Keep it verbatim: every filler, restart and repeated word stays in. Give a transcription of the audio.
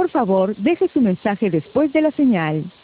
Por favor, deje su mensaje después de la señal.